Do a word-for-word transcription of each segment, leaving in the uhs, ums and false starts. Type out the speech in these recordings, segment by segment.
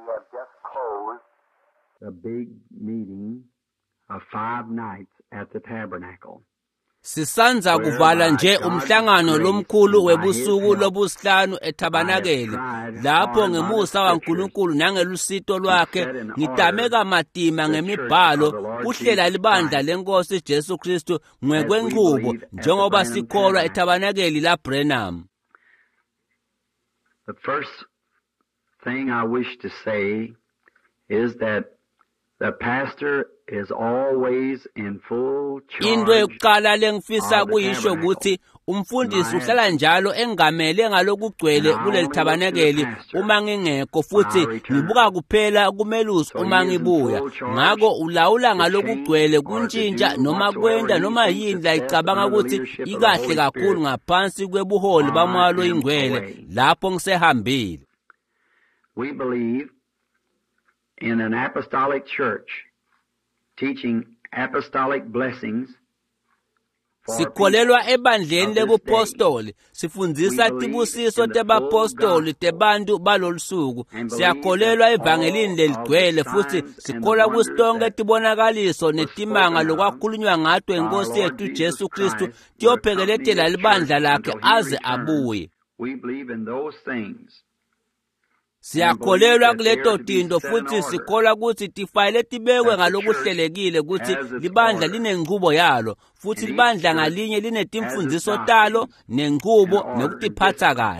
have just closed the big meeting of five nights at the tabernacle. Sisanza kuvala nje umhlangano lomkhulu webusuku lobusihlanu eTabanakeli lapho ngemusa waNkulunkulu nangelusito lwakhe ngidameka matima ngemibhalo kuhlela libandla lenkosi Jesu Kristu ngekwenqubo njengoba sikholwa eTabanakeli laBrenham. The first thing I wish to say is that the pastor is always in full charge. Into yokuqala lengifisa kuyisho ukuthi umfundisi uhlala njalo engamele ngalokugcwele kuleli Tabanakeli uma ngingekho futhi ngibuka kuphela kumelusi uma ngibuya. Ngako ulawula ngalokugcwele kuntshintsha noma kwenda noma yini la icabanga ukuthi ikahle kakhulu ngaphansi kwebuholi bamalo ingcwele lapho ngisehambile. We believe in an apostolic church teaching apostolic blessings. Sikholelwa ebandleni lebupostoli sifundisa tibusiso tebapostoli tebantu balolusuku. Siyakholelwa evangelini leligcwele futhi sikholwa kusonke tibonakaliso netimanga lokwakhulunywa ngato inkosi yethu Jesu Kristu tiyophekeletela libandla lakhe aze abuye. We believe in those things. Siyakholelwa kuleto tinto futhi sikholwa ukuthi tifayile tibekwe ngalokuhlelekile ukuthi libandla linenqubo yalo futhi libandla ngalinye linetimfundiso talo nenqubo nekutiphatha kahle.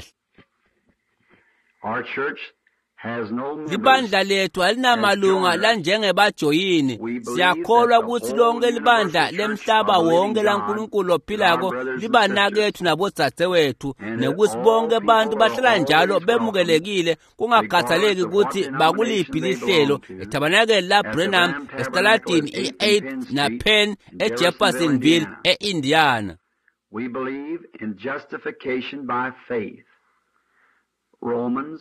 Our church has no members. Libandla lethu alinamalunga la njengebajoyini. Siyakholwa ukuthi lonke libandla lemhlaba wonke laNkulunkulu ophilako libanakethu nabodzadzewethu nekuthi bonke abantu bahlala njalo bemukelekile kungakhathaleki ukuthi bakuliphi lihlelo eTabanakeli laBrenham esitaladini i-eight na Penn eJeffersonville e-Indiana. We believe in justification by faith. Romans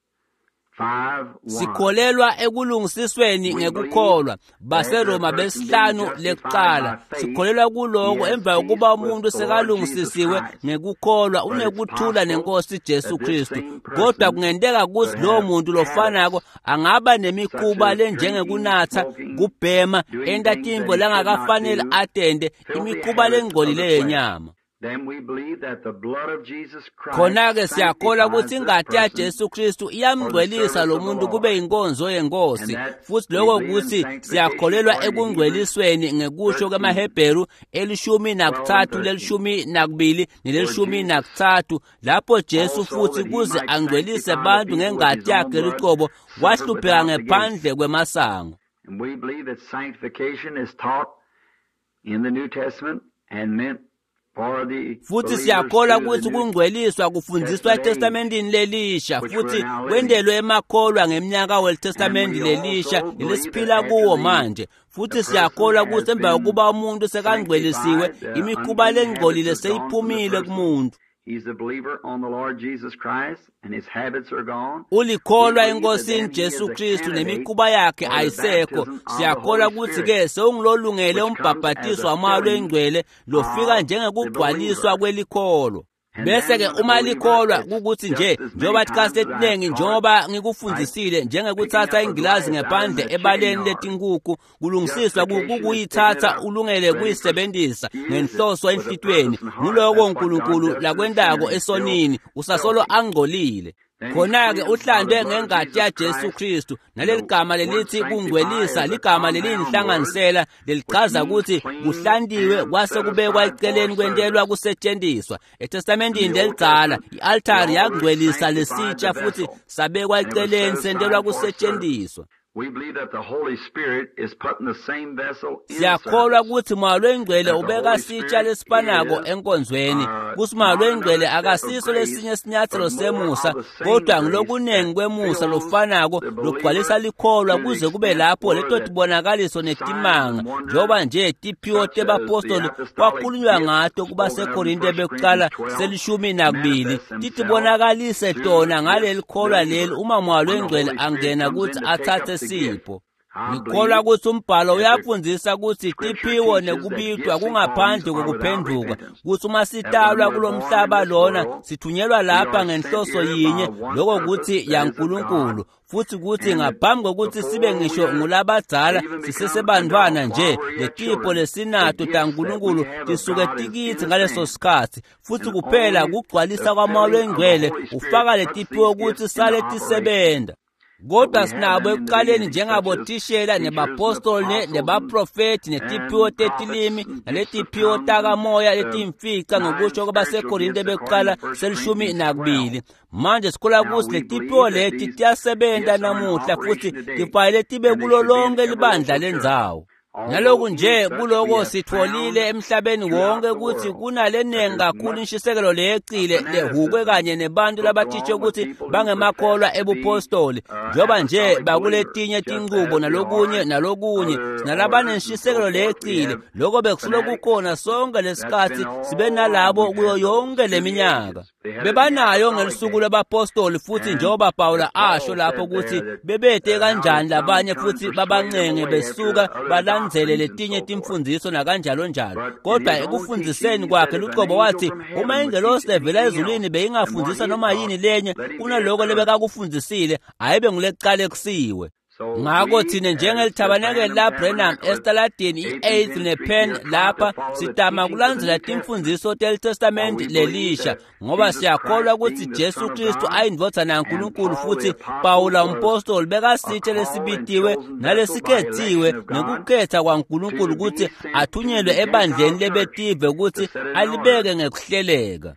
five one. Sikholelwa ekulungisisweni ngekukholwa baseRoma besihlanu lekuqala. Sikholelwa kuloko emva kokuba umuntu sekalungisisiwe ngekukholwa unekuthula nenkosi Jesu Kristu. Kodwa kungendeka ukuthi lo muntu lofanako angaba nemikhuba lenjengekunatha, kubhema, entatimbo langakafanele atende imikhuba lengcolile yenyama. Then we believe that the blood of Jesus Christ Khona-ke siyakholwa ukuthi ingati ya Jesu Kristu iyamngcwelisa lo muntu kube inkonzo yenkosi futhi lokho ukuthi siyakholelwa ekungcwelisweni ngekusho kwamaHebheru elishumi nakuthathu lelishumi nakubili nelishumi nakuthathu lapho Jesu futhi kuze angcwelise abantu ngengati yakhe liqobo wahlupheka ngephandle kwemasango. And we believe that sanctification is taught in the New Testament and meant futhi siyakholwa ukuthi kungcweliswa kufundiswa eTestamentini lelisha futhi kwendelwe emakholwa ngeminyaka weTestamenti lelisha elesiphila kuwo manje. Futhi siyakholwa ukuthi emva kokuba umuntu sekangcwelisiwe imikhuba lengcolile seyiphumile kumuntu. He's a believer on the Lord Jesus Christ and his habits are gone. Ulikholwa enkosini Jesu Kristu nemikhuba yakhe ayisekho. Siyakholwa ukuthi ke sewungilolungele umbhaphathiso wamalo engcwele lofika njengekugcwaliswa kwelikholo. Bese ke uma likholwa ukuthi nje njoba tikasetiningi njoba ngikufundisile njengekuthatha ingilazi ngephandle ebaleni letinkukhu kulungisiswa kukuyithatha ulungele kuyisebenzisa ngenhloso enhlitweni nguloko uNkulunkulu lakwendako esonini usasolo angcolile. Khona-ke uhlandwe ngengati ya Jesu Kristu naleli gama lelithi kungcwelisa ligama lelinhlanganisela lelichaza ukuthi kuhlandiwe kwase kubekwa eceleni kwentelwa kusetshenziswa. eTestamentini lelidzala i-altari yakungcwelisa lesitsha futhi sabekwa eceleni sentelwa kusetshenziswa. We believe that the Holy Spirit is putting the same vessel inside. Siyakholwa ukuthi Moya Wengcwele ubeka sitsha lesipanako enkonzweni. Kuthi Moya Wengcwele akasiso lesinye sinyathelo semusa kodwa ngilokunengi kwemusa lofanako lokugcwalisa likholwa kuze kube lapho leto tibonakaliso netimanga njoba nje tiphiwo tebapostoli kwakhulunywa ngato kuba seKorinte bekuqala selishumi nakubili titibonakalise tona ngaleli kholwa leli uma Moya Wengcwele angena kuthi athathe sipho. ngikholwa ukuthi umbhalo uyafundisa ukuthi tiphiwo nekubitwa kungaphandle kokuphenduka, ukuthi uma sitalwa kulomhlaba lona sithunyelwa lapha ngenhloso yinye lokho ukuthi yaNkulunkulu, futhi ukuthi ngaphambi kokuthi sibe ngisho ngulabadzala sisesebantwana nje, letipho lesinato taNkulunkulu tisuke tikithi ngaleso sikhathi, futhi kuphela kugcwalisa kwaMoya oNgcwele ufaka letiphiwo ukuthi sale tisebenta. Kodwa sinabo ekuqaleni njengabotishela nebapostoli nebaprofethi netiphiwo tetilimi naletiphiwo takamoya letimfica ngokusho kwabaseKorinte bekuqala selishumi nakubili. Manje sikhola kuthi letiphiwo leti tiyasebenta namuhla futhi tifanele tibe kulo lonke libandla lendzawo. Naloku nje kuloko sitholile emhlabeni wonke ukuthi kunalenengi kakhulu inshisekelo leyecile lehukwe kanye nebantu labathisha ukuthi bangemakholwa ebupostoli, njoba nje bakuletinye tinqubo nalokunye nalokunye sinalabanenshisekelo leyecile. Lokho bekusulo kukhona sonke lesikhathi sibe nalabo kuyo yonke leminyaka bebanayo ngelisuku lwabapostoli, futhi njengoba Pawulo asho lapho ukuthi bebete kanjani labanye futhi babancenge besuka balandzele letinye timfundiso nakanjalo njalo. Kodwa ekufundiseni kwakhe luqobo wathi uma ingelosi levela ezulwini beyingafundisa noma yini lenye kunaloko lebekakufundisile, ayibe ngulekuqala kusiwe. Ngakho thina njengelithabanakeli la Branham esitaladini i-eighth nepen lapha sitama kulandzela timfundiso teLtestament lelisha, ngoba siyakholwa ukuthi Jesu Kristu ayindvodana kaNkulunkulu, futhi Pawulo umpostoli bekasitshe lesibitiwe nalesikhethiwe ngekukhetha kwaNkulunkulu ukuthi athunyelwe ebandleni lebetive ukuthi alibeke ngekuhleleka.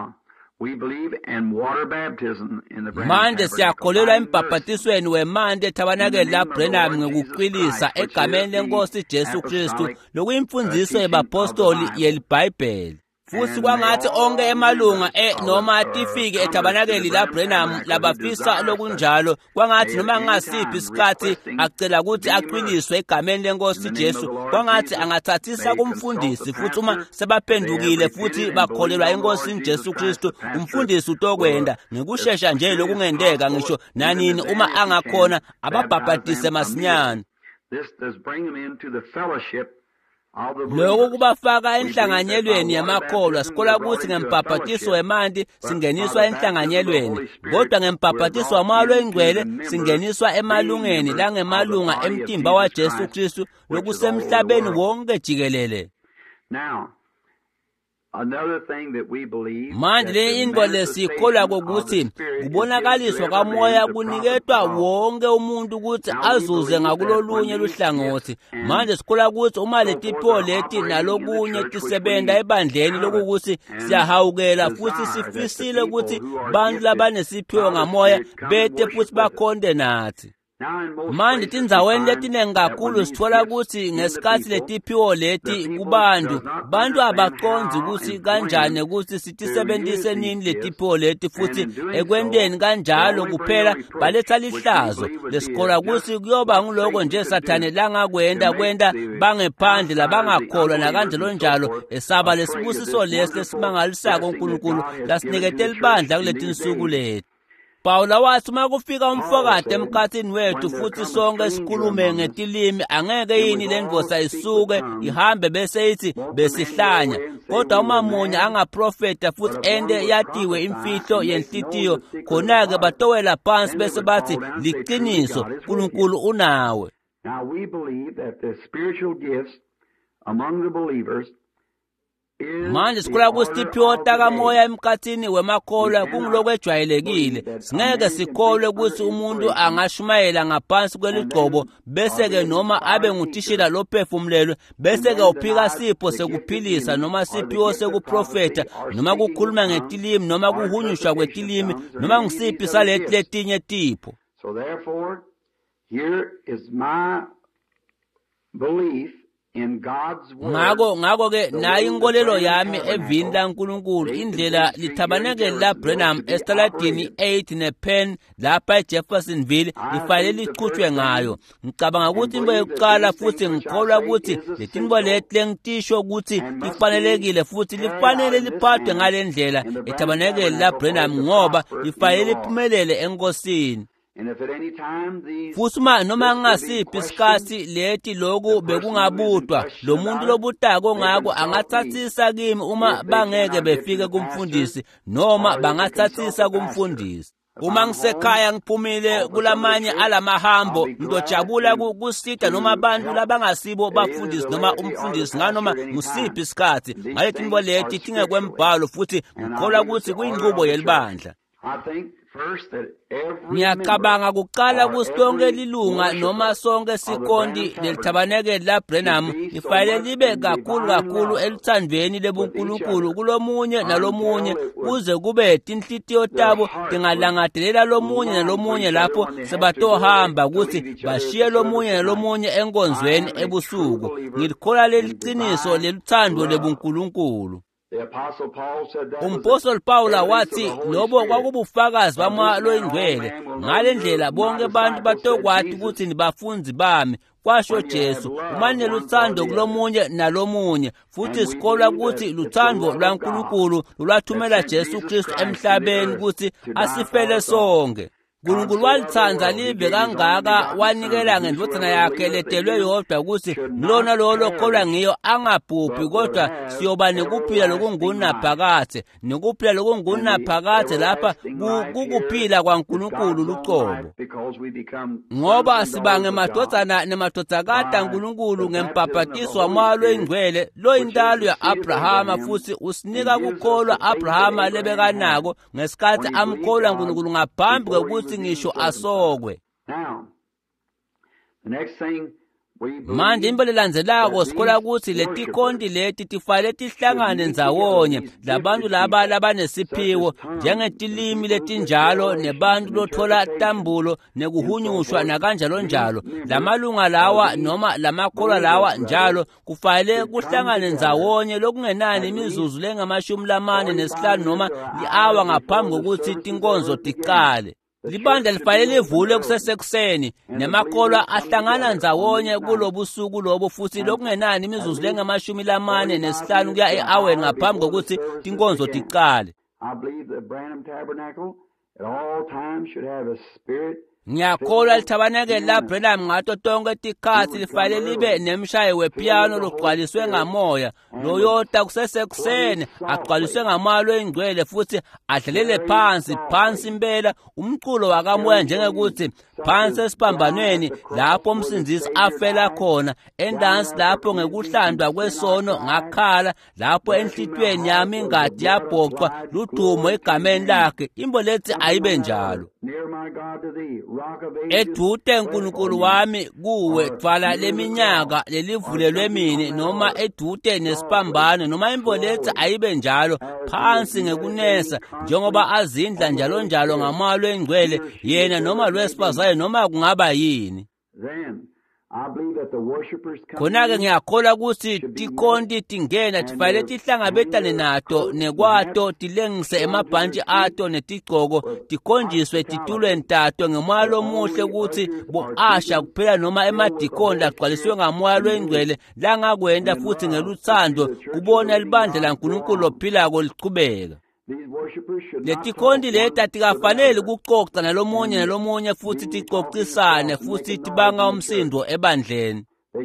Manje siyakholelwa embhaphatisweni wemanti ethabanakeli la Branham ngekuqilisa egameni leNkosi Jesu Kristu lokuyimfundiso yebapostoli yelibhayibheli. Futhi kwangathi onke emalunga e noma atifike ethabanakeli la Branham labafisa lokunjalo, kwangathi noma ngasiphi isikhathi acela ukuthi aqiniswe egameni leNkosi Jesu, kwangathi angathathisa kumfundisi, futhi uma sebaphendukile futhi bakholelwa eNkosini Jesu Kristu, umfundisi utokwenda ngekushesha nje lokungendeka ngisho nanini uma angakhona ababhaphatise masinyane. Lokho kubafaka enhlanganyelweni yamakholwa. Sikhola ukuthi ngembhaphathiso wemanti singeniswa enhlanganyelweni, kodwa ngembhaphathiso waMoya oNgcwele singeniswa emalungeni langemalunga emtimba wa Jesu Kristu lokusemhlabeni wonke jikelele. Manje le into lesikholwa ukuthi kubonakaliswa kaMoya kuniketwa wonke umuntu ukuthi azuze ngakulolunye luhlangothi. Manje sikholwa ukuthi uma letiphiwo leti nalokunye tisebenta ebandleni lokuthi siyahawukela futhi sifisile ukuthi bantu labanesiphiwo ngaMoya bete futhi bakhonde nathi. Manje tindzaweni letinengi kakhulu sithola ukuthi ngesikhathi letiphiwo leti kubantu bantu abaqondzi ukuthi kanjani ukuthi sitisebentise nini letiphiwo leti, futhi ekwenteni kanjalo kuphela baletha lihlazo lesikholwa ukuthi kuyoba nguloko nje Sathane langakwenda kwenda bangephandle labangakholwa nakanjalo njalo esaba lesibusiso lesi lesimangalisako uNkulunkulu lasiniketela ibandla kuletinsuku leti. Pawulo wathi uma kufika umfokade emkhathini wethu futhi sonke sikhulume ngetilimi, angeke yini lendvosa isuke ihambe bese ithi besihlanya. Kodwa uma munye angaprofeta futhi ende yatiwe imfihlo yenhlitiyo, khona-ke batowela phansi bese bathi liqiniso uNkulunkulu unawe. Now we believe that the spiritual gifts among the believers manje sikhola ukuthi tiphiwo takamoya emkhathini wemakholwa kungiloko ejwayelekile. Singeke sikholwe ukuthi umuntu angashumayela ngaphansi kweligcobo bese-ke noma abe ngutishila lophefumulelwe bese-ke uphika sipho sekuphilisa noma siphiwo sekuprofeta noma kukhuluma ngetilimi noma kuhunyushwa kwetilimi noma ngisiphi saleti letinye tipho. So therefore here is my belief ngako ngako ke nayo inkolelo yami evini laNkulunkulu indlela lithabanakeli la Branham esitaladini eight nepen lapha eJeffersonville lifanele lichutshwe ngayo. Ngicabanga ukuthi into yokuqala futhi ngikholwa ukuthi letinto leti lengitisho ukuthi lifanelekile futhi lifanele liphathwe ngalendlela ethabanakeli la Branham ngoba lifanele liphumelele enkosini. futhi uma noma ngasiphi isikhathi lethi lokhu bekungabudwa lo muntu lobutako ngako angathathisa kimi uma bangeke befike kumfundisi noma bangathathisa kumfundisi. Uma ngisekhaya ngiphumile kulamanye alamahambo ngidojabula kusida noma abantu labangasibo bafundisi noma umfundisi nganoma ngusiphi isikhathi ngalethi imbo lethi tingekwembhalo futhi ngikholwa ukuthi kuyinqubo yelibandla. Ngiyacabanga kuqala kusonke lilunga noma sonke sikondi lelithabanekeli laBrenham ifanele libe kakhulu kakhulu elithandweni lebuNkulunkulu kulomunye nalomunye kuze kube tinhlitiyo tabo tingalangadelela lomunye nalomunye lapho sebatohamba ukuthi bashiye lomunye nalomunye enkonzweni ebusuku. Ngilikhola leliqiniso leluthando lebuNkulunkulu. Umpostoli Pawula wathi lobo kwakubufakazi bamalo ingcwele ngale ndlela bonke abantu batokwathi ukuthi nibafunzi bami kwasho Jesu umane luthando kulomunye nalomunye futhi sikholwa ukuthi luthando lwaNkulunkulu lwathumela Jesu Kristu emhlabeni ukuthi asifele sonke. uNkulunkulu walithanda live kangaka wanikela ngendodana yakhe letelwe yodwa ukuthi lona lo lokholwa ngiyo angabhubhi kodwa siyoba nekuphila lokungunaphakade nekuphila lokungunaphakade lapha kukuphila kwaNkulunkulu luqobo ngoba sibange madodana nemadodakade kaNkulunkulu ngempapatiso wamalo ingcwele lo intalo yaAbrahama futhi usinika kukholwa Abrahama lebekanako ngesikhathi amkholwa uNkulunkulu ngaphambi kokuthi ngisho asokwe. Manje imbo lelandzelako sikhola ukuthi letikondi leti tifale tihlangane ndzawonye labantu laba labanesiphiwo njengetilimi letinjalo nebantu lothola tambulo nekuhunyushwa nakanjalo njalo. Lamalunga lawa noma lamakholwa lawa njalo kufanele kuhlangane ndzawonye lokungenani imizuzu lengamashumi lamane nesihlanu noma liawa ngaphambi kokuthi tinkonzo tiqale. Libandla lifanele livule kusesekuseni nemakholwa ahlangana ndzawonye kulobusuku lobo futhi lokungenani imizuzu lengamashumi lamane nesihlanu kuya e-aweni ngaphambi kokuthi tinkonzo tiqale. Ngiyakholwa lithabanekeli laBrenham ngato tonke tikhathi lifanele libe nemshayo wepiano logcwaliswe ngamoya loyota kusesekuseni agcwaliswe ngamalo engcwele futhi adlalele phansi phansi impela umculo wakamoya njengekuthi phansi esiphambanweni lapho umsindisi afela khona endansi lapho ngekuhlandwa kwesono ngakhala lapho enhlitweni yami ingadi yabhoqwa ludumo egameni lakhe imbo lethi ayibe njalo. Edude Nkulunkulu wami kuwe dvala leminyaka lelivulelwe mini noma edude nesiphambano noma imbo lethi ayibe njalo phansi ngekunesa njengoba azindla njalo njalo ngamalo engcwele yena noma lwesifazayo noma kungaba yini. Khona-ke ngiyakholwa ukuthi tikondi tingena tifanele tihlangabetane nato nekwato tilengise emabhantshi ato netigqoko tikhonjiswe titulweni tato ngemoya lomuhle ukuthi bo-asha kuphela noma emadikondi agcwaliswe ngamoya lwengcwele langakwenda futhi ngeluthando kubona libandla laNkulunkulu lophilako liqhubeka. Letikondi leta tikafanele kuxoxa nalomunye nalomunye futhi tixoxisane futhi tibanga umsindo ebandleni.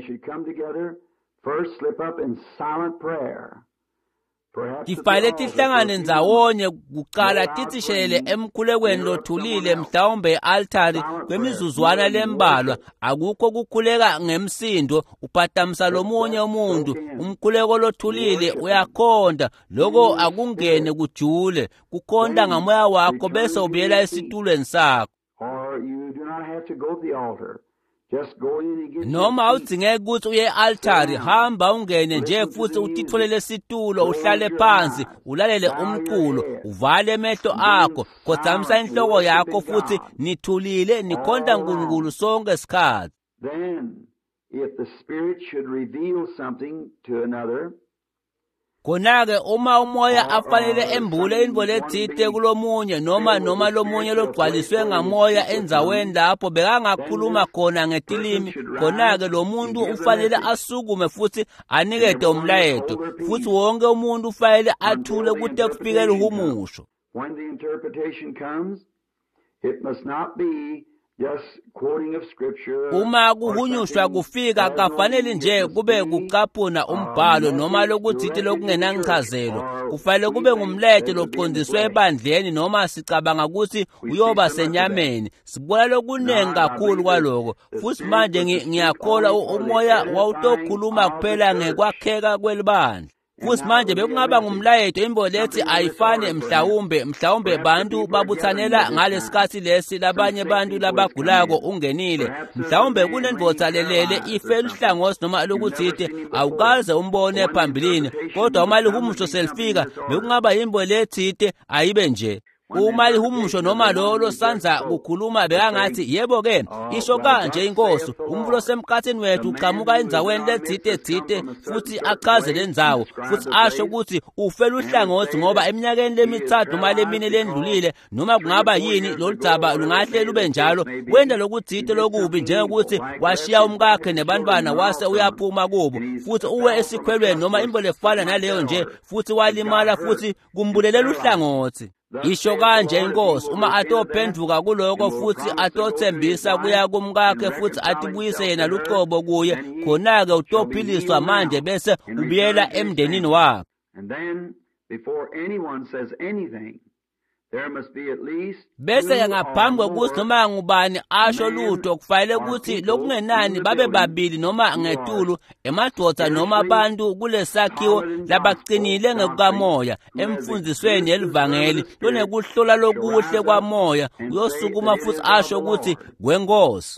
Tifanele tihlangane ndzawonye kuqala tithishelele emkhulekweni lothulile mhlawumbe e-altari kwemizuzwana lembalwa akukho kukhuleka ngemsindo uphatamisa lomunye umuntu umkhuleko lothulile uyakhonda lokho akungene kujule kukhonda ngamoya wakho bese ubuyela esitulweni sakho. Noma udzinge ukuthi uye e-altari hamba ungene nje futhi utitfolele situlo uhlale phansi ulalele umculo uvale emehlo akho khodzamisa inhloko yakho futhi nithulile nikhonda uNkulunkulu sonke isikhathi. Then if the Spirit should reveal something to another, khona-ke uma umoya afanele embule imbo lethite kulomunye noma noma lomunye logcwaliswe ngamoya endzaweni lapho bekangakhuluma khona ngetilimi khona-ke lo muntu ufanele asukume futhi anikete umlayeto futhi wonke umuntu ufanele athule kude kufike lihumusho. when the interpretation comes, it must not be Uma kuhunyushwa kufika kafanele nje kube kucaphuna umbhalo noma lokuthi lokungenanchazelo. Kufanele kube ngumlethe loqondiswe ebandleni noma sicabanga ukuthi uyoba senyameni. Sibona lokunengi kakhulu kwaloko. Futhi manje ngiyakholwa umoya wawutokhuluma kuphela ngekwakheka kwelibandla. Futhi manje bekungaba ngumlayeto imbolethi ayifane mhlawumbe mhlawumbe bantu babuthanela ngalesikhathi lesi labanye bantu labagulako ungenile. Mhlawumbe kunendvodza lelele ifela uhlangothi noma lokuthi awukaze umbone phambilini kodwa uma lihumusho selifika bekungaba imbolethi ayibe nje. Uma lihumusho noma lo sanza kukhuluma bekangathi yebo ke isho kanje inkosi umvulo semkhathini wethu uqhamuka endzaweni lethite thite futhi achaze lendzawo futhi asho ukuthi ufela uhlangothi ngoba eminyakeni lemithathu noma lemine lendlulile noma kungaba yini loludzaba lungahle lube njalo wenda lokuthite lokubi njengokuthi washiya umkakhe nebantwana wase uyaphuma kubo futhi uwe esikhwelweni noma imbole efana naleyo nje futhi walimala futhi kumbulelela uhlangothi. Isho kanje inkosi uma atophenduka kuloko futhi atothembisa kuya kumkakhe futhi atibuyise yena lucobo kuye khona-ke utophiliswa manje bese ubuyela emndenini wakhe. Bese ngaphambi kokuthi noma ngubani asho lutho kufanele ukuthi lokungenani babe babili noma ngetulu emadoda noma abantu kulesakhiwo labaqinile ngekukamoya emfundisweni yelivangeli lonekuhlola lokuhle kwamoya uyosukuma futhi asho ukuthi kwenkosi.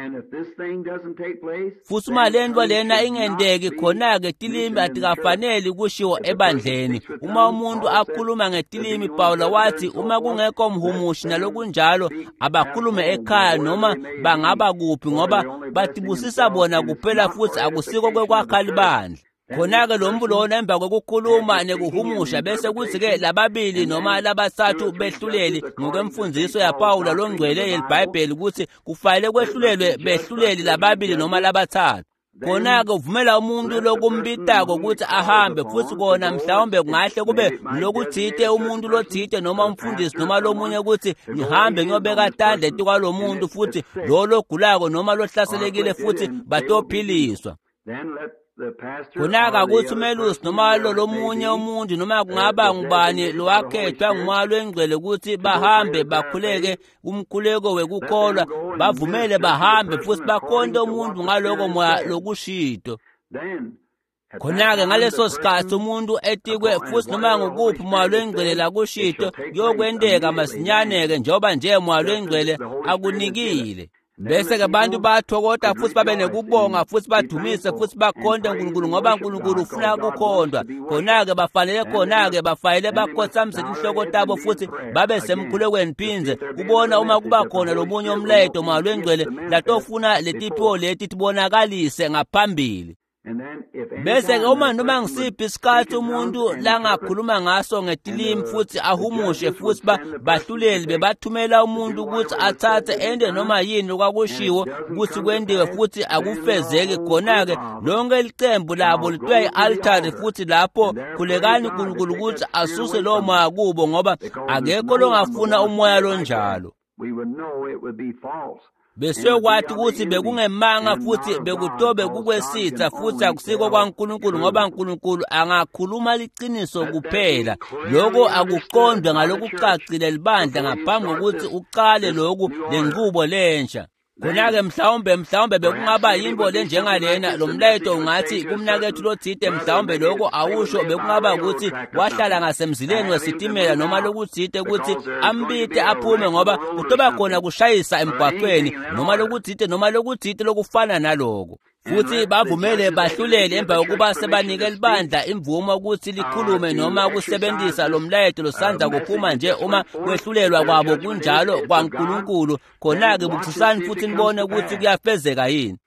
Futhi uma lento lena ingendeki khona-ke tilimi atikafanele kushiwo ebandleni. Uma umuntu akhuluma ngetilimi Pawulo wathi uma kungekho mhumushi nalokunjalo abakhulume ekhaya noma bangaba kuphi ngoba batibusisa bona kuphela futhi akusiko kwekwakha libandla. Khona-ke lo mbulo emva kokukhuluma nekuhumusha bese kuthi-ke lababili noma labathathu behluleli ngokwemfundiso yaPawulo longcwele yelibhayibheli ukuthi kufanele kwehlulelwe behluleli lababili noma labathathu. Khona-ke uvumela umuntu lokumbitako ukuthi ahambe futhi kona mhlawumbe kungahle kube lokuthite umuntu lothite noma umfundisi noma lomunye ukuthi ngihambe ngiyobeka tandeti kwalo muntu futhi lo logulako noma lohlaselekile futhi batophiliswa. Khona-ke ukuthi umelusi noma lo lomunye umuntu noma kungaba ngubani lowakhethwa ngumoya lwengcwele ukuthi bahambe bakhuleke umkhuleko wekukholwa bavumele bahambe futhi bakhonde umuntu ngaloko moya lokushito. Khona-ke ngaleso sikhathi umuntu etikwe futhi noma ngukuphi moya lwengcwele lakushito kuyokwendeka masinyane-ke njengoba nje moya lwengcwele akunikile. Bese-ke abantu bathokoda futhi babe nekubonga futhi badumise futhi bakhonde uNkulunkulu ngoba uNkulunkulu ufuna ukukhondwa. Khona-ke bafanele khona-ke bafanele bakhothamisele inhloko tabo futhi babe semkhulekweni phinze kubona uma kuba khona lomunye umlayeto moya lwengcwele latofuna letipho leti tibonakalise ngaphambili. Bese-ke uma noma ngisiphi isikhathi umuntu langakhuluma ngaso ngetilimi futhi ahumushe futhi bahluleli bebathumela umuntu ukuthi athathe ende noma yini okwakushiwo ukuthi kwendiwe futhi akufezeki khona-ke lonke licembu labo litwe i-altari futhi lapho khulekani uNkulunkulu ukuthi asuse lowo moya kubo ngoba akekho longafuna umoya lonjalo. Besokwathi ukuthi bekungemanga futhi bekutobe kukwesitha futhi akusiko kwaNkulunkulu ngoba uNkulunkulu angakhuluma liqiniso kuphela. Lokho akuqondwe ngalokucacile libandla ngaphambi kokuthi uqale lokhu lenqubo lensha. Khona-ke mhlawumbe mhlawumbe bekungaba yimbo lenjengalena lo mlayeto ungathi kumnakethu lothite mhlawumbe lokho awusho bekungaba ukuthi wahlala ngasemzileni wesitimela noma lokuthite ukuthi ambite aphume ngoba kutoba khona kushayisa emgwaqweni noma lokuthite noma lokuthite lokufana naloko. Futhi bavumele bahlulele emva kokuba sebanikela ibandla imvumo ukuthi likhulume noma ukusebenzisa lo mlayeto losanza kuphuma nje uma kwehlulelwa kwabo kunjalo kwaNkulunkulu. Khona-ke buxisani futhi nibone ukuthi kuyafezeka yini.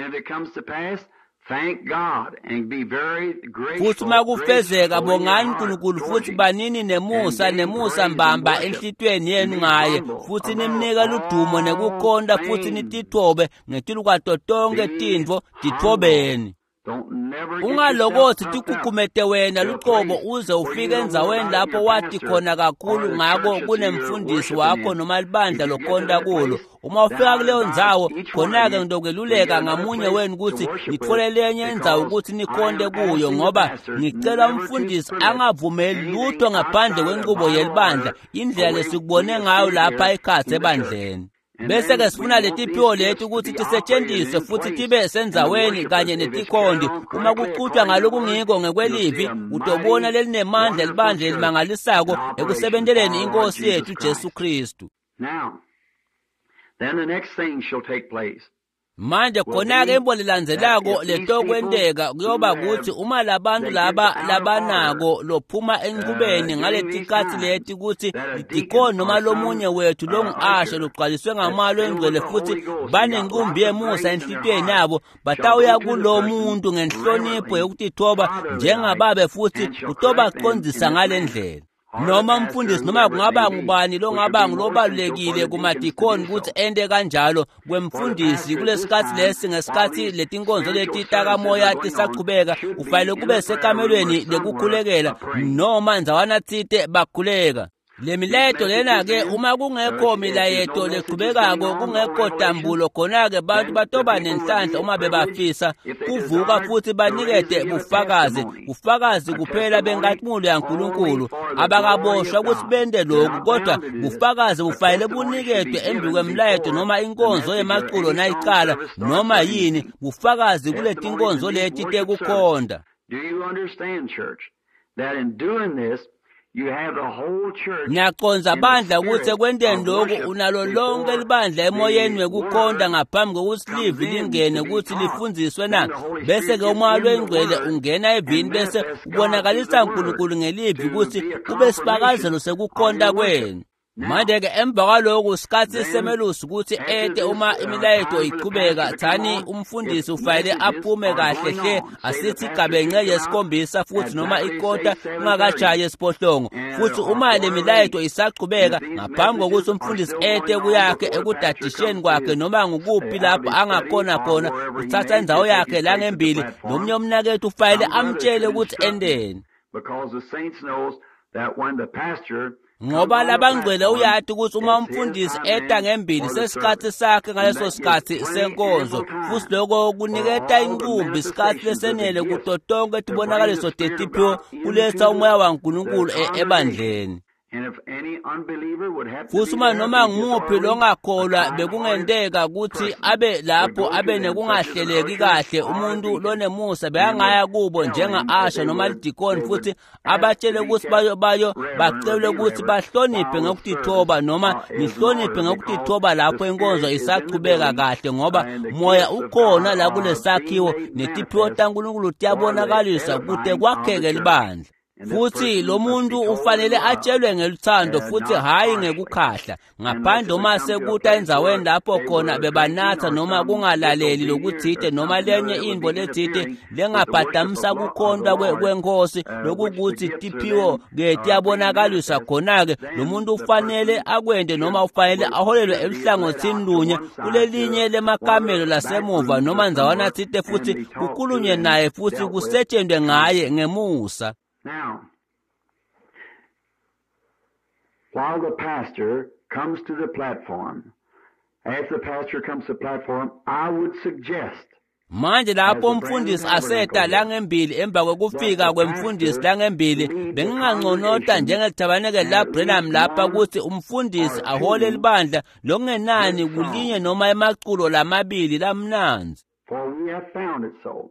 Futhi uma kufezeka bongani uNkulunkulu futhi banini nemusa nemusa mbamba enhlitweni yenu ngaye futhi nimnika ludumo nekukhonda futhi nitithobe ngetulu kwato tonke tintfo tithobeni. Ungalokothi tikukumete wena luqobo uze ufike endzaweni lapho wathi khona kakhulu ngako kunemfundisi wakho noma libandla lokhonda kulo. Uma ufika kuleyo ndzawo khona-ke ngizokweluleka ngamunye wenu ukuthi nithole lenye indzawo ukuthi nikhonde kuyo, ngoba ngicela umfundisi angavumeli lutho ngaphandle kwenqubo yelibandla, indlela lesikubone ngayo lapha ekhaya ebandleni. Bese-ke sifuna letiphiwo lethu ukuthi tisetshenziswe futhi tibe sendzaweni kanye netikhondi. Uma kuqhutshwa ngalokungiko ngekwelivi, utobona lelinemandla libandla elimangalisako ekusebenteleni inkosi yethu Jesu Kristu. Now, then the next thing shall take place. Manje khona-ke imbo lilandzelako letokwenteka kuyoba kuthi uma labantu laba labanako lophuma enqubeni ngaletikhathi leti ukuthi lidikoni noma lomunye wethu longu-Asha lugcwaliswe ngamalo engcwele futhi banenqumbi yemusa enhlitiyweni yabo, batawuya kulo muntu ngenhlonipho yokutithoba njengababe futhi utobaqondzisa ngale ndlela. Noma umfundisi noma kungaba ngubani longaba ngulobalulekile kumadikoni ukuthi ende kanjalo kwemfundisi kulesikhathi lesi ngesikhathi letinkonzo letitaka moya tisaqhubeka, ufanele kube sekamelweni lekukhulekela noma nzawana tsite bakhuleka. Le milayeto lena-ke uma kungekho milayeto leqhubekako kungekho tambulo khona-ke bantu batoba nenhlanhla uma bebafisa kuvuka futhi banikete bufakazi bufakazi kuphela benkathumulo yaNkulunkulu abakaboshwa ukuthi bende lokhu, kodwa bufakazi bufanele buniketwe embi kwemlayeto noma inkonzo yemaculo nayiqala noma yini, bufakazi kuleti inkonzo leti tekukhonda. Do you understand, church, that in doing this you have the whole church? Niyaqonza bandla ukuthi ekwenteni lokhu unalo lonke libandla emoyeni wekukhonda ngaphambi kokuthi livi lingene ukuthi lifundziswe na. Bese-ke umoya lwengcwele ungena evini bese ubonakalisa uNkulunkulu ngelivi ukuthi kube sibakazelo sekukhonda kwenu. Manje-ke emva kwalokhu isikhathi semelusi ukuthi ete uma imilayeto iqhubeka, thani umfundisi ufanele aphume kahle hle asithi igabence yesikhombisa futhi noma ikota ungakajayi esiphohlongo. Futhi uma le milayeto isaqhubeka ngaphambi kokuthi umfundisi ete kuyakhe ekudadisheni kwakhe noma ngukuphi lapho angakhona khona, uthatha indzawo yakhe la ngembili, nomunye umnakethu ufanele amtshele ukuthi endeni. Because the saints knows that when the pastor ngoba labangcwele uyathi ukuthi uma umfundisi eta ngembili sesikhathi sakhe ngaleso sikhathi senkonzo, futhi lokho kuniketa inqumbi isikhathi lesenele kuto tonke tibonakaliso tetiphiwo kuletha umoya waNkulunkulu ebandleni. Futhi uma noma ngumuphi longakholwa bekungendeka ukuthi abe lapho abe nekungahleleki kahle, umuntu lonemusa beyangaya kubo njenga-Asha noma lidikoni futhi abatshele ukuthi bayo bayo bacelwe ukuthi bahloniphe ngokutithoba noma nihloniphe ngokutithoba lapho inkonzo isaqhubeka kahle, ngoba moya ukhona la kulesakhiwo netiphiwo taNkulunkulu tiyabonakaliswa kude kwakheke libandla. Futhi lo muntu ufanele atshelwe ngeluthando futhi hayi ngekukhahla, ngaphandle uma sekuthi endzaweni lapho khona bebanatha noma kungalaleli lokuthite noma lenye imbo lethite lengabhadamisa kukhonda kwenkosi lokukuthi tiphiwo ke tiyabonakaliswa khona-ke. Lo muntu ufanele akwende noma ufanele aholelwe eluhlangothini lunye kulelinye lemakamelo lasemuva noma nzawana thite futhi kukhulunywe naye futhi kusetshenzwe ngaye ngemusa. Now, while the pastor comes to the platform, as the pastor comes to the platform, I would suggest manje lapho umfundisi aseta la ngembili emva kokufika kwemfundisi la ngembili, bengingangconota njengelithabaneke la Branham lapha ukuthi umfundisi ahole libandla lokungenani kulinye noma emaculo lamabili lamnanzi. For we have found it so.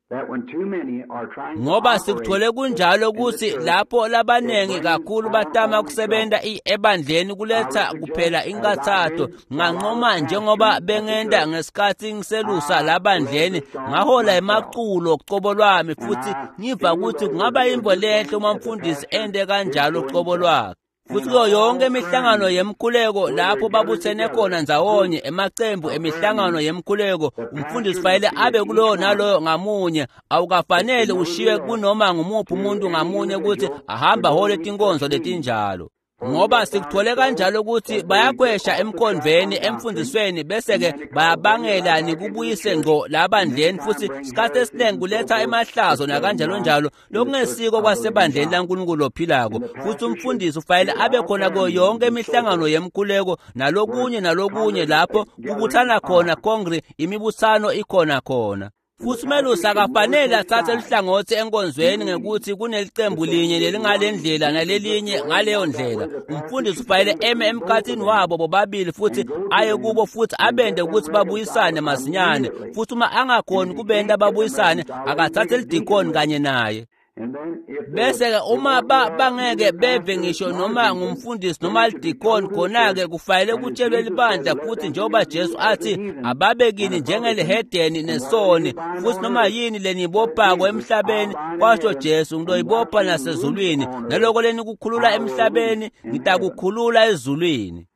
Ngoba sikuthole kunjalo ukuthi lapho labanengi kakhulu batama kusebenta ebandleni kuletha kuphela inkathatho. Nganqoma njengoba bengenda ngesikhathi ngiselusa labandleni ngahola emaculo oqobo lwami futhi ngiva ukuthi kungaba imbo lehle uma umfundisi ende kanjalo oqobo lwakhe. Futhi kuyo yonke imihlangano yemkhuleko lapho babuthene khona ndzawonye emacembu emihlangano yemkhuleko, umfundisi fanele abe kuloyo naloyo ngamunye. Awukafanele ushiwe kunoma ngumuphi umuntu ngamunye ukuthi ahamba hole tinkonzo letinjalo. ngoba sikuthole kanjalo ukuthi bayakwesha emkhonveni emfundisweni bese ke bayabangela nikubuyise ngqo labandleni futhi isikhathi esiningi kuletha emahlazo nakanjalo njalo lokungesiko kwasebandleni laNkulunkulu ophilako futhi umfundisi ufanele abe khona kuyo yonke imihlangano yemkhuleko nalokunye nalokunye lapho kubuthana khona kongri imibuthano ikhona khona. Futhi umelusi akafanele athathe ihlangothi enkonzweni ngekuthi kunelicembu linye lelingalendlela nalelinye ngaleyo ndlela. Umfundisi ufanele eme emkhathini wabo bobabili futhi aye kubo futhi abende ukuthi babuyisane masinyane futhi uma angakhoni kubenda babuyisane akathathe lidikoni kanye naye. Bese ke uma bangeke beve ngisho noma ngumfundisi noma lidikoni khona-ke kufanele kutshelwe libandla futhi njengoba Jesu athi ababekini njengelihedeni nesoni futhi noma yini lenibopako emhlabeni kwasho Jesu ngizoyibopha nasezulwini naloko lenikukhulula emhlabeni ngitakukhulula ezulwini.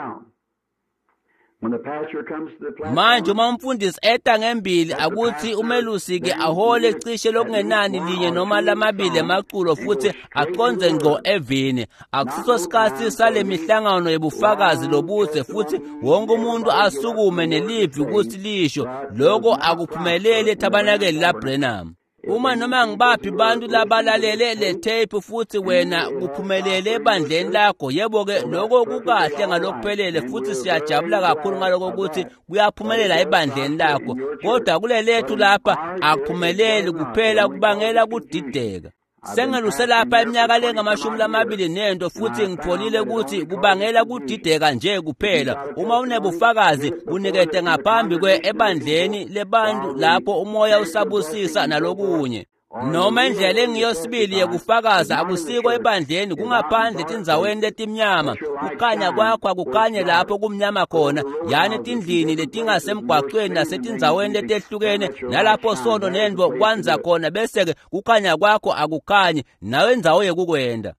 Manje uma umfundisi eta ngembili akuthi umelusi ke ahole cishe lokungenani linye noma lamabili emaculo futhi aqonze ngqo evini. Akusiso sikhathi sale mihlangano yebufakazi lobuze futhi wonke umuntu asukume nelivi ukuthi lisho lokho akuphumeleli eTabanakeli laBrenham. Uma noma ngibaphi bantu labalalele le tape futhi wena kuphumelele ebandleni lakho yebo ke lokho kukahle ngalokuphelele futhi siyajabula kakhulu ngaloko ukuthi kuyaphumelela ebandleni lakho kodwa kulelethu lapha akuphumeleli kuphela kubangela kudideka. Sengeluse lapha iminyaka lengamashumi lamabili nento futhi ngitholile ukuthi kubangela kudideka nje kuphela uma unebufakazi unikete ngaphambi kwe ebandleni lebantu lapho umoya usabusisa nalokunye. Noma indlela engiyosibili yekufakaza akusiko ebandleni kungaphandle tindzaweni letimnyama kukhanya kwakho akukhanye lapho kumnyama khona yani tindlini letingasemgwaqweni nasetindzaweni letehlukene nalapho sonto nendvo kwanza khona bese ke kukhanya kwakho akukhanye nawe ndzawo yekukwenda.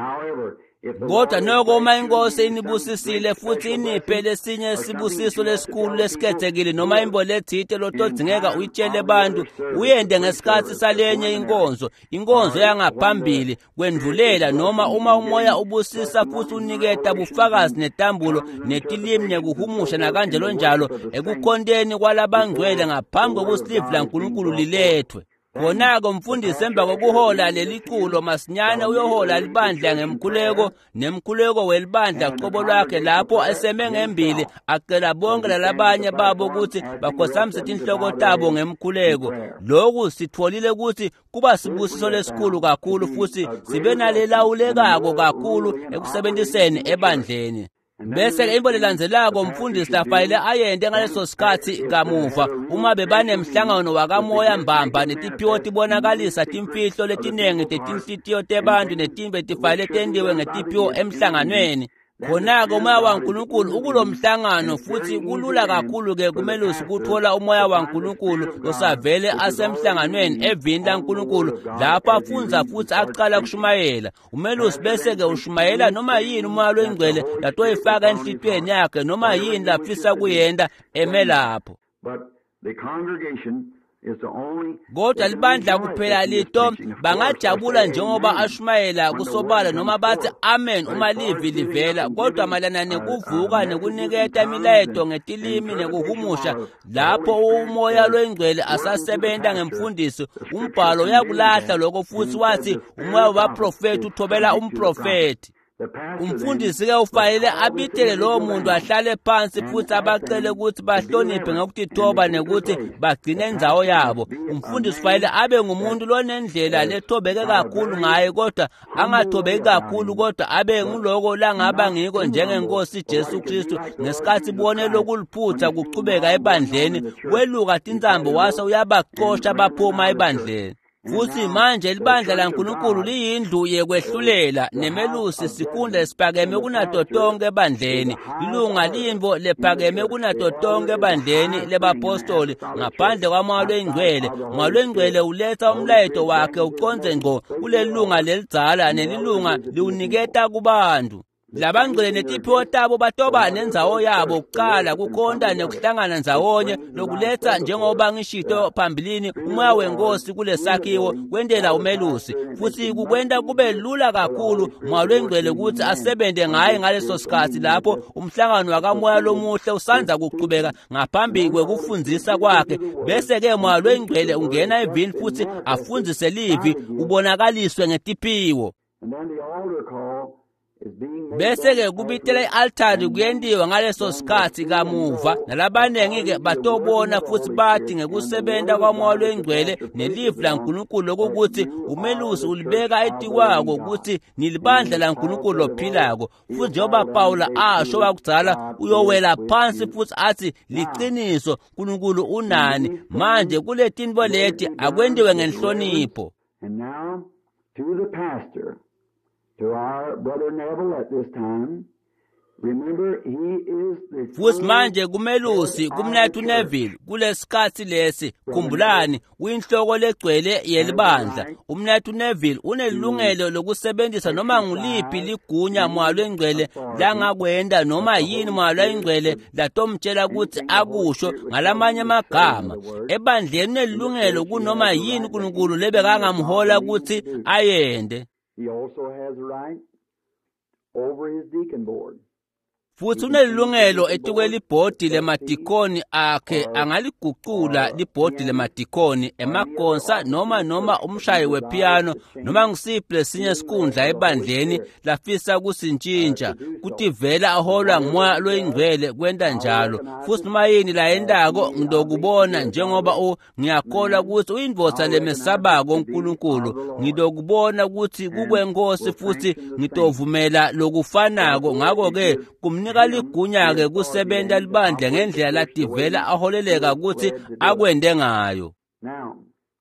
Kodwa noko uma inkosi inibusisile futhi iniphe lesinye isibusiso lesikhulu lesikhethekile noma imbolo ethite lotodzingeka uyitshele abantu uyende ngesikhathi salenye inkonzo inkonzo yangaphambili kwendvulela noma uma umoya ubusisa futhi uniketa bufakazi netambulo netilimi nekuhumusha nakanjalo njalo ekukhondeni kwalabangcwele ngaphambi kokusilivu laNkulunkulu lilethwe. Khona-ke umfundisi emva kokuhola leliculo masinyane uyohola libandla ngemkhuleko nemkhuleko welibandla qobo lwakhe lapho eseme ngembili acela bonke lalabanye babo ukuthi bakhosamse inhloko tabo ngemkhuleko. Lokhu sitholile ukuthi kuba sibusiso lesikhulu kakhulu futhi sibe nalelawulekako kakhulu ekusebenziseni ebandleni. Bese imbo lelandzelako umfundisi lafanele ayende ngaleso sikhathi kamuva uma bebanemhlangano wakamoya mbamba netiphiwo tibonakalisa timfihlo letinengi tetinhlitiyo tebantu netimbe tifanele tendiwe ngetiphiwo emhlanganweni. Khona-ke umoya waNkulunkulu ukulomhlangano futhi kulula kakhulu-ke kumelusi ukuthola umoya waNkulunkulu osavele asemhlanganweni evini laNkulunkulu lapho afunza futhi aqala kushumayela. Umelusi bese-ke ushumayela noma yini umoya lwengcwele latoyifaka enhlitweni yakhe noma yini lafisa kuyenda eme lapho. Kodwa libandla kuphela lito bangajabula njengoba ashumayela kusobala noma bathi amen uma livi livela kodwa malana nekuvuka nekuniketa imilayeto ngetilimi nekuhumusha lapho umoya lwengcwele asasebenza ngemfundiso umbhalo uyakulahla lokho futhi wathi umoya waprofeti uthobela umprofeti. Umfundisi ke ufanele abitele lo muntu ahlale phansi futhi abacele ukuthi bahloniphe ngokutithoba nekuthi bagcine indzawo yabo. Umfundisi ufanele abe ngumuntu lonendlela lethobeke kakhulu ngaye kodwa angathobeki kakhulu kodwa abe nguloko langaba ngiko njengenkosi Jesu Kristu ngesikhathi bone lokuliphutha kuchubeka ebandleni weluka tinzambo wase uyabaqosha baphuma ebandleni. Futhi manje libandla laNkulunkulu liyindlu yekwehlulela nemelusi sikhundla esiphakeme kunato tonke ebandleni. Ilunga limbo lephakeme kunato tonke ebandleni lebapostoli ngaphandle kwamoya lwengcwele. Umoya lwengcwele uletha umlayeto wakhe uconze ngqo kulelunga lelidzala nelilunga liuniketa kubantu. labangcwele netiphiwo tabo batoba nenzawo yabo kuqala kukhonda nekuhlangana nzawonye lokuletha njengoba ngishito phambilini umoya wenkosi kulesakhiwo kwendela umelusi futhi kukwenda kube lula kakhulu moya lwengcwele ukuthi asebenze ngaye ngaleso sikhathi lapho umhlangano wakamoya lomuhle usanza kuqhubeka ngaphambi kwekufundisa kwakhe bese ke moya lwengcwele ungena evini futhi afundzise livi ubonakaliswe ngetiphiwo bese ke kubitela i-altari kuyendiwa ngaleso sikhathi kamuva nalabanengi-ke batobona futhi bathi ngekusebenta kwamoya lwengcwele nelivu laNkulunkulu lokuthi umelusi ulibeka etikwako ukuthi nilibandla laNkulunkulu lophilako futhi njengoba Pawula asho wakudala uyowela phansi futhi athi liqiniso uNkulunkulu unani manje kuletinto leti akwendiwe ngenhlonipho. And now to the pastor, to our brother Neville at this time, remember he is the futhi manje kumelusi kumnethu Neville kulesikhathi lesi khumbulani uyinhloko legcwele yelibandla. Umnethu Neville unelungelo lokusebenzisa noma nguliphi ligunya moya lwengcwele langakwenda noma yini moya lwengcwele latomtshela ukuthi akusho ngalamanye amagama ebandleni unelungelo kunoma yini uNkulunkulu lebekangamhola ukuthi ayende. He also has a right over his deacon board. Futhi unelungelo etikwe libhodi lemadikoni akhe angaliguqula libhodi lemadikoni emakonsa noma noma umshayi wepiano noma ngisiphi lesinye isikhundla ebandleni lafisa kusintshintsha kuthi vela aholwa ngumoya lwengcwele kwenda njalo futhi noma yini la yendako ngidokubona njengoba u ngiyakholwa ukuthi uyindvodza lemesabako uNkulunkulu ngidokubona ukuthi kukwenkosi futhi ngitovumela lokufanako ngako ke nika ligunya-ke kusebenta libandla ngendlela lativela aholeleka ukuthi akwende ngayo. Now,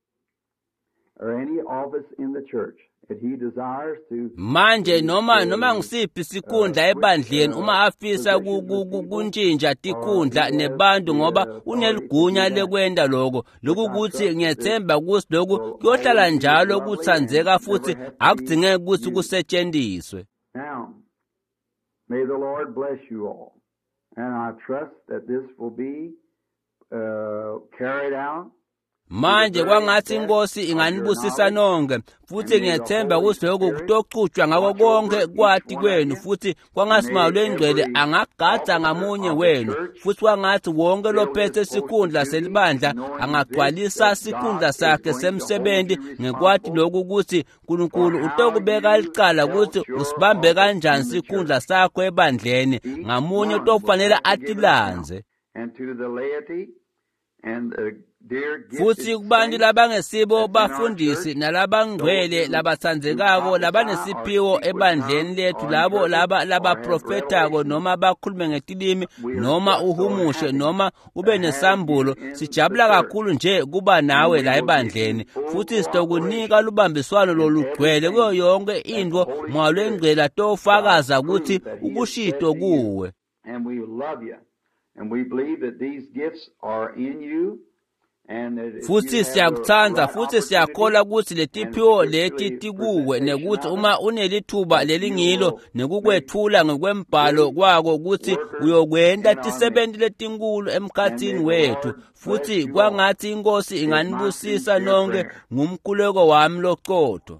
or any office in the church that he desires to manje noma noma ngisiphi isikhundla ebandleni uma afisa kuntshintsha tikhundla nebantu ngoba uneligunya lekwenda lokho lokuthi ngiyethemba ukuthi lokhu kuyohlala njalo kutsandzeka futhi akudingeki ukuthi kusetshenziswe. Now, may the Lord bless you all. And I trust that this will be uh, carried out. Manje kwangathi inkosi inganibusisa nonke futhi ngiyethemba ukuthi lokho kutoqhutshwa ngako konke kwathi kwenu futhi kwangathi moya lwengcwele angagada ngamunye wenu futhi kwangathi wonke lophethe isikhundla selibandla angagcwalisa isikhundla sakhe semsebenzi ngekwathi lokhu ukuthi uNkulunkulu utokubeka licala ukuthi usibambe kanjani isikhundla sakho ebandleni ngamunye utofanele atilanze. And to the laity and the futhi kubantu labangesibo bafundisi nalabangcwele labatsandzekako labanesiphiwo ebandleni lethu labo laba labaprofetako noma abakhulume ngetilimi noma uhumushe noma ube nesambulo sijabula kakhulu nje kuba nawe la ebandleni futhi sitokunika lubambiswano lolugcwele kuyo yonke into moya lwengcwele atofakaza ukuthi ukushito kuwe. And we love you and we believe that these gifts are in you. Futhi siyakuthanza futhi siyakholwa ukuthi letiphiwo leti tikuwe nekuthi uma unelithuba lelingilo nekukwethula ngokwembhalo kwako ukuthi uyokwenda tisebenzi letinkulu emkhathini wethu futhi kwangathi inkosi inganibusisa nonke ngumkhuleko wami loqotho.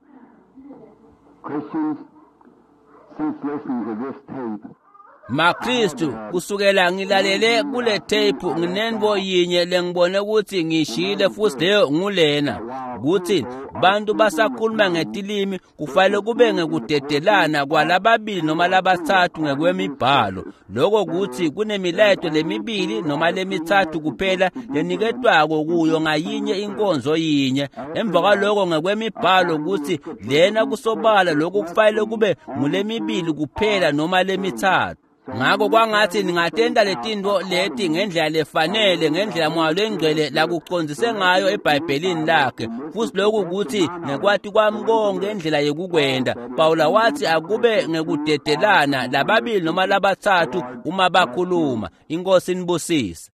Christians, since listening to this tape, maKristu kusukela ngilalele kule tape nginenbo yinye lengibone ukuthi ngishile futhi leyo ngulena ukuthi bantu basakhuluma ngetilimi kufanele kube ngekudedelana kwalababili noma labathathu ngekwemibhalo lokho ukuthi kunemilayeto lemibili noma lemithathu kuphela leniketwako kuyo ngayinye inkonzo yinye emva kwaloko ngekwemibhalo ukuthi lena kusobala lokho kufanele kube ngulemibili kuphela noma lemithathu. Ngako kwangathi ningatenda letinto leti ngendlela lefanele ngendlela moya lwengcwele lakucondzise ngayo eBhayibhelini lakhe futhi lokhu ukuthi ngekwathi kwami konke ngendlela yokukwenda Pawula wathi akube ngekudedelana lababili noma labathathu uma bakhuluma. Inkosi inibusise.